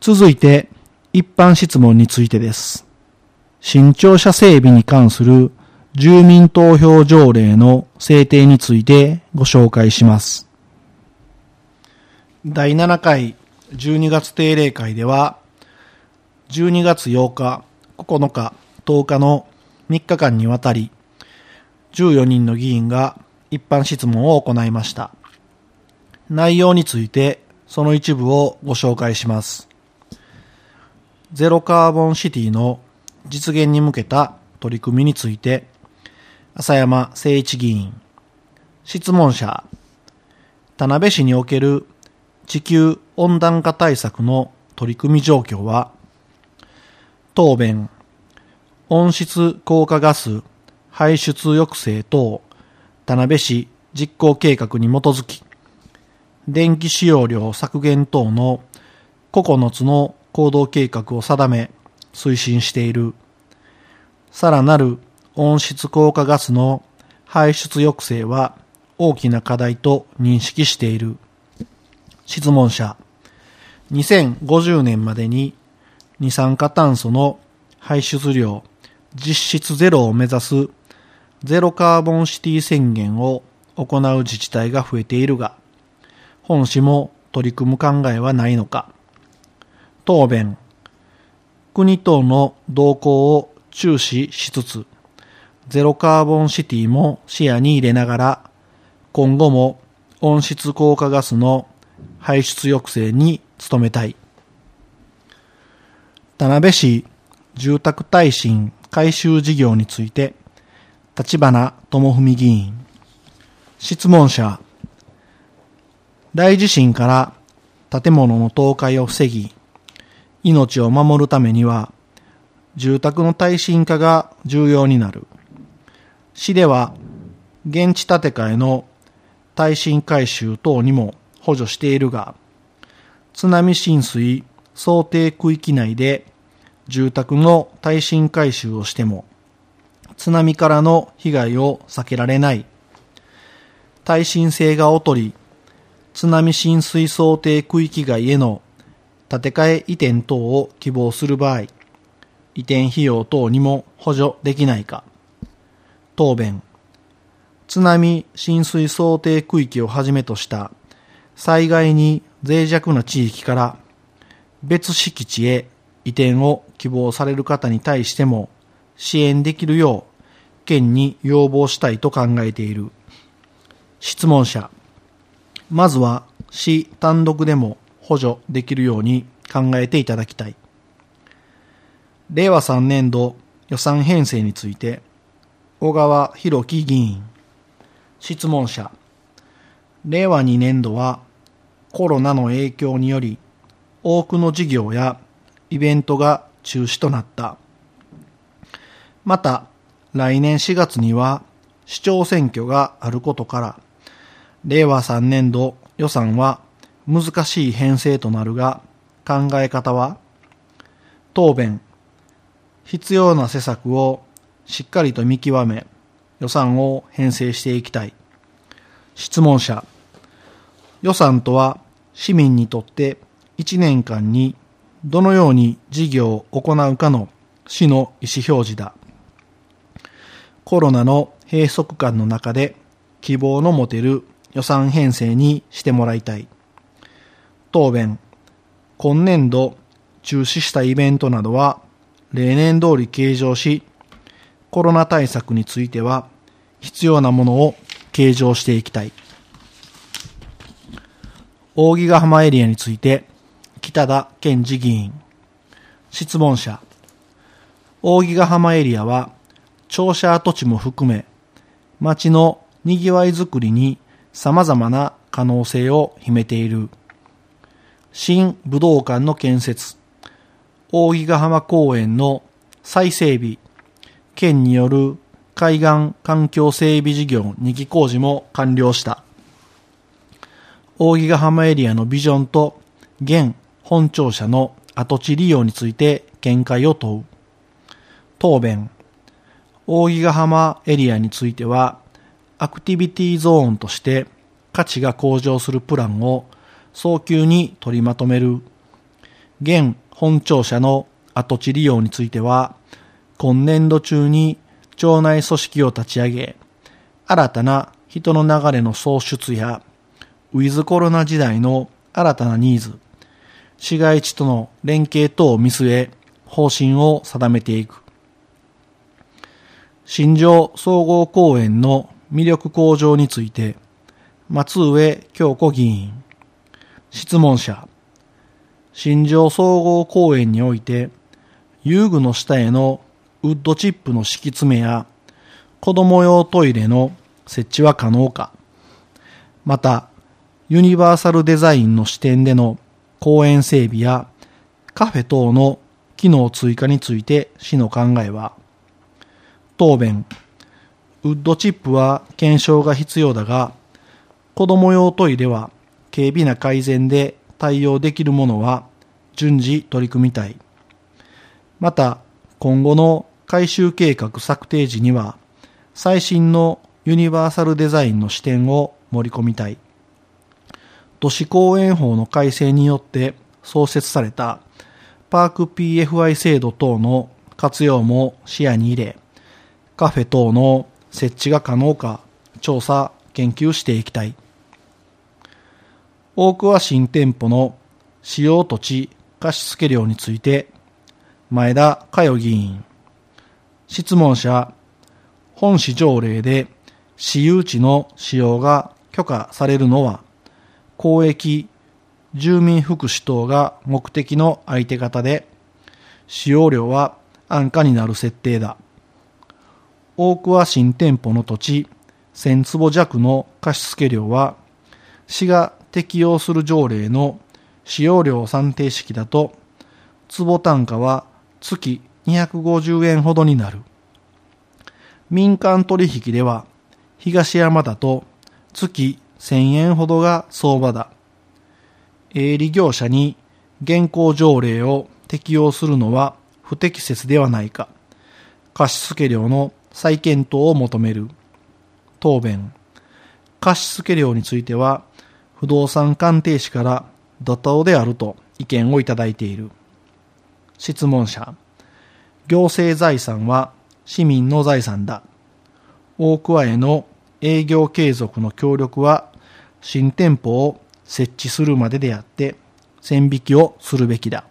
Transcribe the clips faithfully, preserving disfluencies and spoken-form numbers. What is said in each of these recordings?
続いて、一般質問についてです。新庁舎整備に関する住民投票条例の制定についてご紹介します。だいななかいじゅうにがつ定例会では、じゅうにがつようか、ここのか、とおかのみっかかんにわたり、じゅうよにんの議員が一般質問を行いました。内容についてその一部をご紹介します。ゼロカーボンシティの実現に向けた取り組みについて、浅山誠一議員。質問者、田辺市における地球温暖化対策の取り組み状況は、答弁、温室効果ガス排出抑制等田辺市実行計画に基づき、電気使用量削減等のここのつの行動計画を定め推進している。さらなる温室効果ガスの排出抑制は大きな課題と認識している。質問者、にせんごじゅうねんまでに二酸化炭素の排出量実質ゼロを目指すゼロカーボンシティ宣言を行う自治体が増えているが、本市も取り組む考えはないのか。答弁、国等の動向を注視しつつ、ゼロカーボンシティも視野に入れながら、今後も温室効果ガスの排出抑制に努めたい。田辺市住宅耐震改修事業について、立花智文議員。質問者、大地震から建物の倒壊を防ぎ、命を守るためには、住宅の耐震化が重要になる。市では、現地建て替えの耐震改修等にも補助しているが、津波浸水想定区域内で住宅の耐震改修をしても、津波からの被害を避けられない。耐震性が劣り、津波浸水想定区域外への建て替え移転等を希望する場合、移転費用等にも補助できないか。答弁、津波浸水想定区域をはじめとした災害に脆弱な地域から別敷地へ移転を希望される方に対しても支援できるよう県に要望したいと考えている。質問者、まずは市単独でも補助できるように考えていただきたい。れいわさんねんど予算編成について、小川博樹議員。質問者、れいわにねんどはコロナの影響により多くの事業やイベントが中止となった。また、来年しがつには市長選挙があることから、れいわさんねんど予算は難しい編成となるが、考え方は？答弁、必要な施策をしっかりと見極め、予算を編成していきたい。質問者、予算とは市民にとっていちねんかんにどのように事業を行うかの市の意思表示だ。コロナの閉塞感の中で希望の持てる予算編成にしてもらいたい。答弁、今年度中止したイベントなどは例年通り計上し、コロナ対策については必要なものを計上していきたい。扇ヶ浜エリアについて北田健二議員。質問者、扇ヶ浜エリアは庁舎跡地も含め町のにぎわいづくりに様々な可能性を秘めている。新武道館の建設、扇ヶ浜公園の再整備、県による海岸環境整備事業にき工事も完了した。扇ヶ浜エリアのビジョンと現本庁舎の跡地利用について見解を問う。答弁、扇ヶ浜エリアについてはアクティビティゾーンとして価値が向上するプランを早急に取りまとめる。 現本庁舎の跡地利用については、今年度中に町内組織を立ち上げ、新たな人の流れの創出や、ウィズコロナ時代の新たなニーズ、市街地との連携等を見据え、方針を定めていく。新庄総合公園の魅力向上について、松上京子議員。質問者。新庄総合公園において、遊具の下へのウッドチップの敷き詰めや、子供用トイレの設置は可能か。また、ユニバーサルデザインの視点での公園整備やカフェ等の機能追加について市の考えは。答弁。ウッドチップは検証が必要だが、子供用トイレは軽微な改善で対応できるものは順次取り組みたい。また、今後の改修計画策定時には、最新のユニバーサルデザインの視点を盛り込みたい。都市公園法の改正によって創設されたパーク ピーエフアイ 制度等の活用も視野に入れ、カフェ等の設置が可能か調査・研究していきたい。大桑新店舗の使用土地貸付料について、前田佳代議員。質問者、本市条例で私有地の使用が許可されるのは、公益、住民福祉等が目的の相手方で、使用料は安価になる設定だ。大桑新店舗の土地せんつぼ弱の貸付料は、市が適用する条例の使用料算定式だと、坪単価は月にひゃくごじゅうえんほどになる。民間取引では、東山だと月せんえんほどが相場だ。営利業者に現行条例を適用するのは不適切ではないか。貸付料の再検討を求める。答弁。貸付料については、不動産鑑定士から妥当であると意見をいただいている。質問者。行政財産は市民の財産だ。大桑への営業継続の協力は新店舗を設置するまでであって線引きをするべきだ。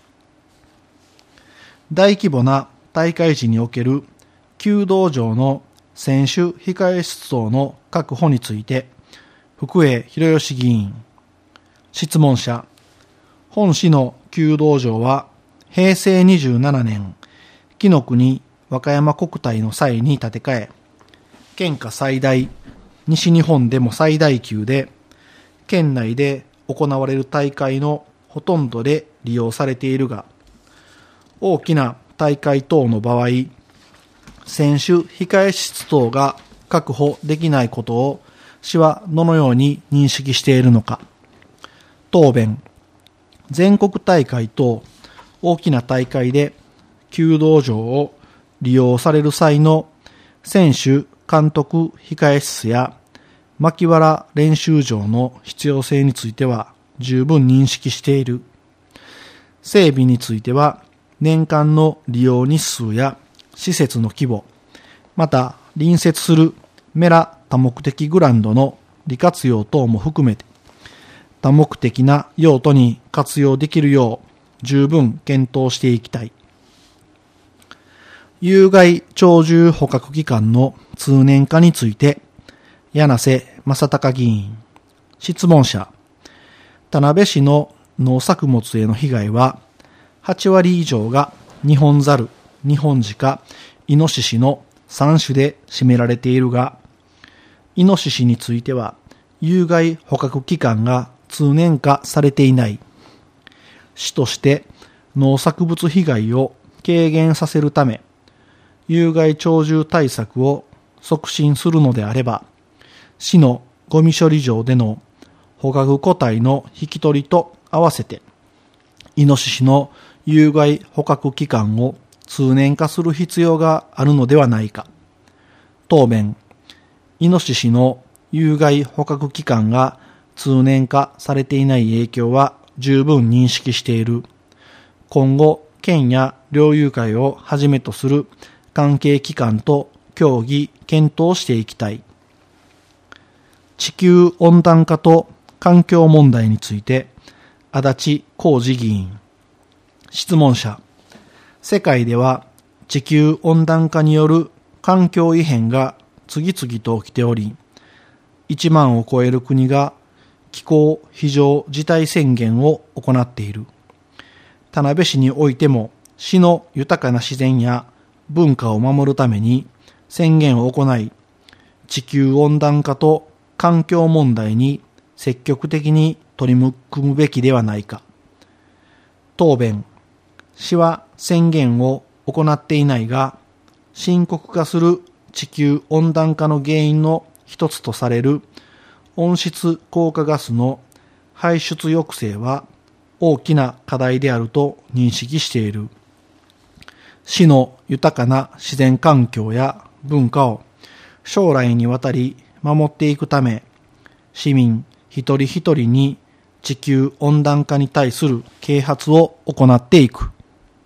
大規模な大会時における弓道場の選手控え室等の確保について福江博義議員。質問者。本市の弓道場はへいせいにじゅうななねん紀の国和歌山国体の際に建て替え、県下最大、西日本でも最大級で、県内で行われる大会のほとんどで利用されているが、大きな大会等の場合、選手控え室等が確保できないことを市はどのように認識しているのか。答弁。全国大会等大きな大会で弓道場を利用される際の選手監督控え室や牧原練習場の必要性については十分認識している。整備については年間の利用日数や施設の規模、また隣接するメラ多目的グランドの利活用等も含めて多目的な用途に活用できるよう十分検討していきたい。有害鳥獣捕獲期間の通年化について、柳瀬正隆議員。質問者。田辺市の農作物への被害は、はちわり以上がニホンザル、ニホンジカ、イノシシのさん種で占められているが、イノシシについては、有害捕獲期間が通年化されていない。市として農作物被害を軽減させるため、有害鳥獣対策を促進するのであれば、市のゴミ処理場での捕獲個体の引き取りと合わせて、イノシシの有害捕獲期間を通年化する必要があるのではないか。答弁。イノシシの有害捕獲期間が通年化されていない影響は十分認識している。 今後、県や猟友会をはじめとする関係機関と協議、検討していきたい。地球温暖化と環境問題について、足立浩二議員。質問者。世界では地球温暖化による環境異変が次々と起きており、いちまんを超える国が気候非常事態宣言を行っている。田辺市においても市の豊かな自然や文化を守るために宣言を行い、地球温暖化と環境問題に積極的に取り組むべきではないか。答弁。市は宣言を行っていないが、深刻化する地球温暖化の原因の一つとされる温室効果ガスの排出抑制は大きな課題であると認識している。市の豊かな自然環境や文化を将来にわたり守っていくため、市民一人一人に地球温暖化に対する啓発を行っていく。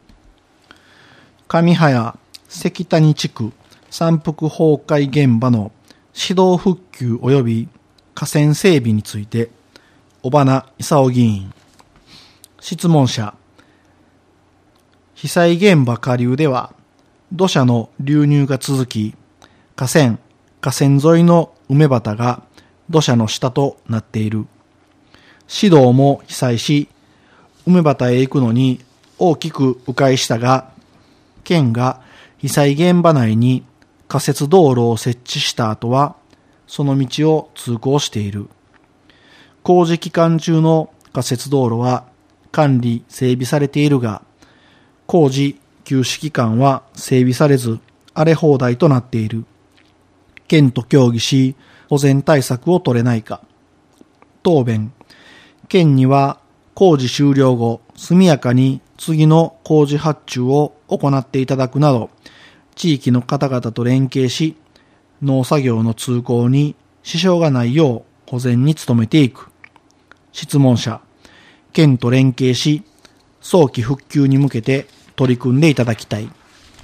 上早関谷地区山腹崩壊現場の指導復旧及び河川整備について、尾花勲議員。質問者。被災現場下流では土砂の流入が続き、河川、河川沿いの梅畑が土砂の下となっている。市道も被災し、梅畑へ行くのに大きく迂回したが、県が被災現場内に仮設道路を設置した後は、その道を通行している。工事期間中の仮設道路は管理整備されているが、工事休止期間は整備されず荒れ放題となっている。県と協議し、保全対策を取れないか。答弁。県には工事終了後、速やかに次の工事発注を行っていただくなど、地域の方々と連携し、農作業の通行に支障がないよう保全に努めていく。質問者。県と連携し、早期復旧に向けて取り組んでいただきたい。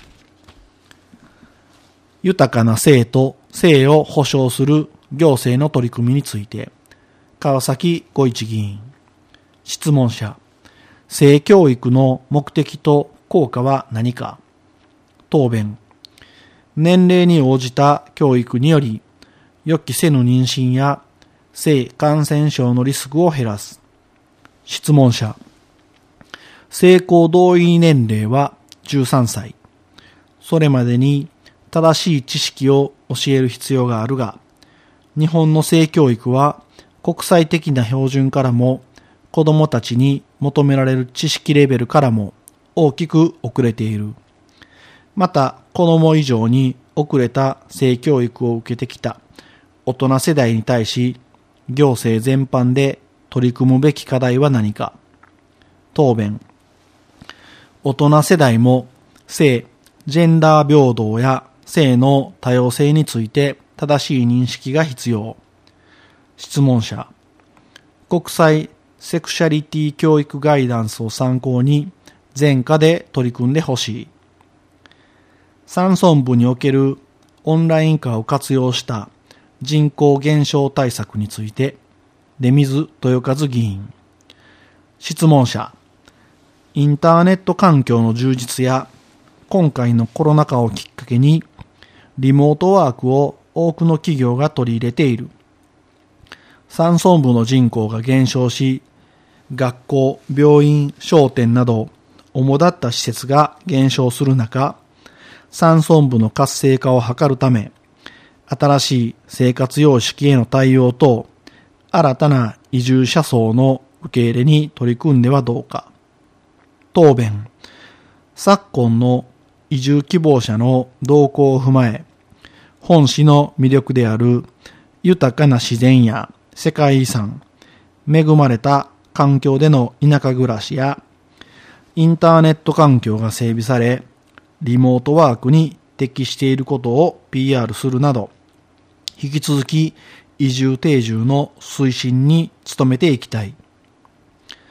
豊かな生と生を保障する行政の取り組みについて、川崎五一議員。質問者。性教育の目的と効果は何か。答弁。年齢に応じた教育により、予期せぬ妊娠や性感染症のリスクを減らす。質問者。性交同意年齢はじゅうさんさい。それまでに正しい知識を教える必要があるが、日本の性教育は国際的な標準からも子どもたちに求められる知識レベルからも大きく遅れている。また子ども以上に遅れた性教育を受けてきた大人世代に対し、行政全般で取り組むべき課題は何か。答弁。大人世代も性、ジェンダー平等や性の多様性について正しい認識が必要。質問者。国際セクシャリティ教育ガイダンスを参考に全科で取り組んでほしい。山村部におけるオンライン化を活用した人口減少対策について、出水豊和議員。質問者。インターネット環境の充実や今回のコロナ禍をきっかけにリモートワークを多くの企業が取り入れている。山村部の人口が減少し、学校、病院、商店など主だった施設が減少する中、山村部の活性化を図るため、新しい生活様式への対応と新たな移住者層の受け入れに取り組んではどうか。答弁。昨今の移住希望者の動向を踏まえ、本市の魅力である豊かな自然や世界遺産、恵まれた環境での田舎暮らしや、インターネット環境が整備され、リモートワークに適していることを ピーアール するなど、引き続き移住定住の推進に努めていきたい。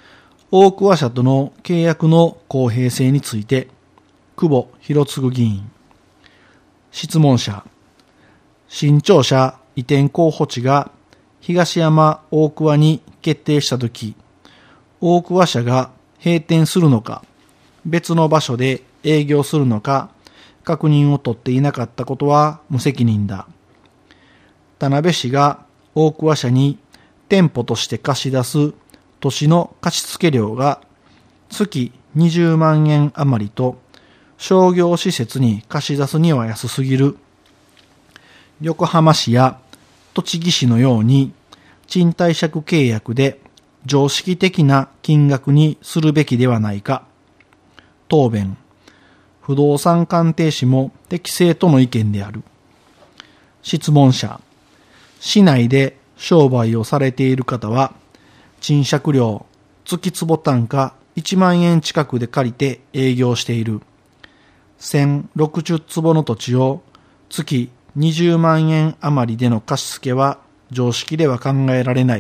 大桑社との契約の公平性について、久保博次議員。質問者、新庁舎移転候補地が東山大桑に決定したとき、大桑社が閉店するのか、別の場所で営業するのか、確認を取っていなかったことは無責任だ。田辺市が大桑社に店舗として貸し出す土地の貸付料が月にじゅうまんえん余りと、商業施設に貸し出すには安すぎる。横浜市や栃木市のように賃貸借契約で常識的な金額にするべきではないか。答弁。不動産鑑定士も適正との意見である。質問者。市内で商売をされている方は、賃借料月坪単価いちまんえん近くで借りて営業している。せんろくじゅう坪の土地を月にじゅうまんえん余りでの貸し付けは常識では考えられない。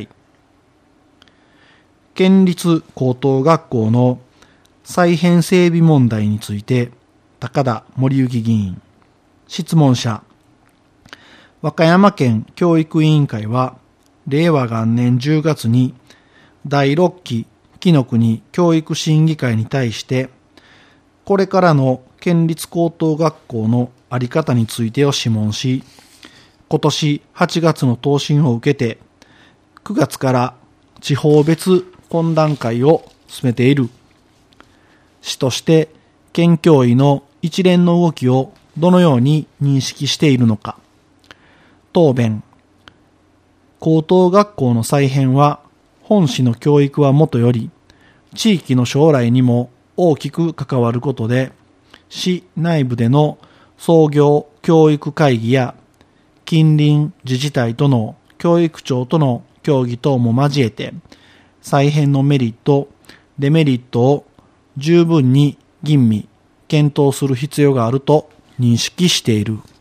県立高等学校の再編整備問題について高田森幸議員。質問者。和歌山県教育委員会は令和元年じゅうがつにだいろっき紀の国教育審議会に対してこれからの県立高等学校のあり方についてを諮問し、今年はちがつの答申を受けてくがつから地方別懇談会を進めている。市として県教委の一連の動きをどのように認識しているのか。答弁。高等学校の再編は本市の教育はもとより地域の将来にも大きく関わることで、市内部での創業教育会議や近隣自治体との教育庁との協議等も交えて再編のメリット、デメリットを十分に吟味、検討する必要があると認識している。